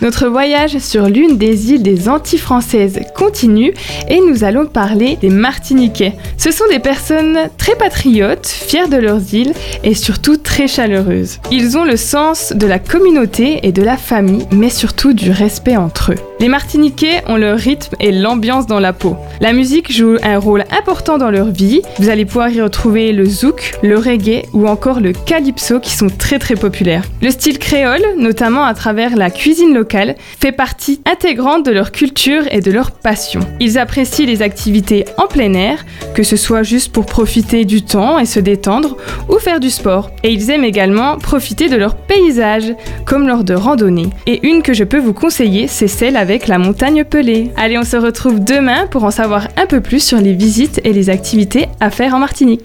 Notre voyage sur l'une des îles des Antilles françaises continue et nous allons parler des Martiniquais. Ce sont des personnes très patriotes, fières de leurs îles et surtout très chaleureuses. Ils ont le sens de la communauté et de la famille, mais surtout du respect entre eux. Les Martiniquais ont le rythme et l'ambiance dans la peau. La musique joue un rôle important dans leur vie. Vous allez pouvoir y retrouver le zouk, le reggae ou encore le calypso qui sont très populaires. Le style créole, notamment à travers la cuisine locale, fait partie intégrante de leur culture et de leur passion. Ils apprécient les activités en plein air, que ce soit juste pour profiter du temps et se détendre ou faire du sport. Et ils aiment également profiter de leurs paysages, comme lors de randonnées. Et une que je peux vous conseiller, c'est celle avec la montagne Pelée. Allez, on se retrouve demain pour en savoir un peu plus sur les visites et les activités à faire en Martinique.